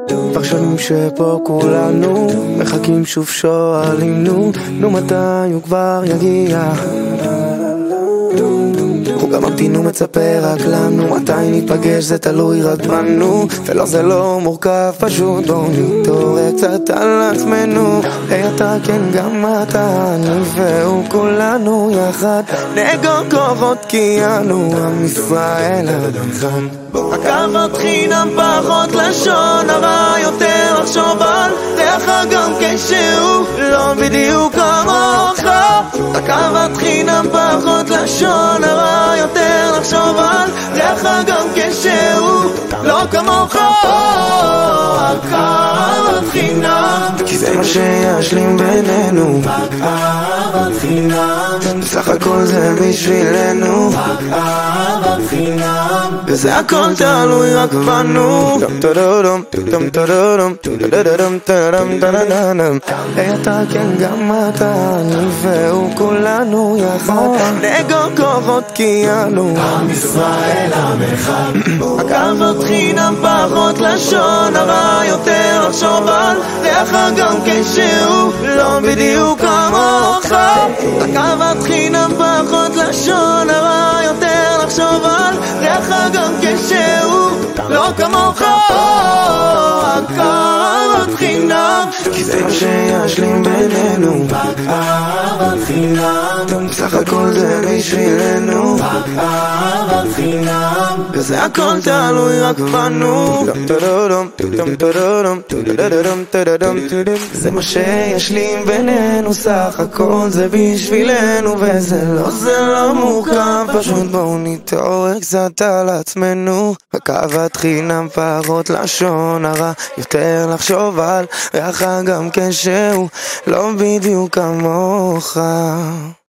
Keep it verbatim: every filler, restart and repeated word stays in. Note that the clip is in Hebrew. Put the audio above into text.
כבר שנים שפה כולנו מחכים שוב שואלים נו, נו מתי הוא כבר יגיע. הוא גם ממתין ומצפה רק לנו, מתי ניפגש זה תלוי רק בנו. ולא זה לא מורכב פשוט, בואו נתעורר קצת על עצמנו. היי אתה כן גם אתה, אני והוא כולנו יחד נאגור כוחות כי אנו עם ישראל הלחם. לקחת חינם פחות לשון הרע, יותר לחשוב על דרך גם כשהוא לא בדיוק כמוך. לקחת חינם פחות לשון הרע, יותר לחשוב על דרך גם כשהוא לא כמוך. לקחת חינם כי זה מה שישלים בינינו, לקחת חינם סך הכל זה בשבילנו, לקחת חינם וזה הכל תלוי רק בנו. היי אתה כן גם אתה, אני והוא כולנו יחד נאגור כוחות כי אנו עם ישראל המחד. לקחת חינם פחות לשון הרע, יותר לחשוב על דרך גם כשהוא לא בדיוק כמוך. לקחת חינם פחות לשון הרע, יותר לחשוב על דרך גם כשהוא לא כמוך. לקחת חינם כי זה מה שישלים בינינו, לקחת חינם סך הכל זה בשבילנו, לקחת חינם וזה הכל תלוי רק בנו. זה מה שישלים בינינו, סך הכל זה בשבילנו, וזה לא זה לא מורכב פשוט, בואו נתעורר קצת על עצמנו. לקחת חינם פחות לשון הרע, יותר לחשוב על ריח גם כשהוא לא בדיוק כמוך.